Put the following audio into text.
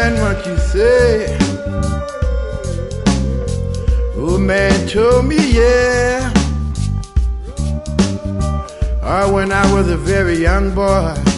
understand what you say. Oh, man told me, yeah. When I was a very young boy,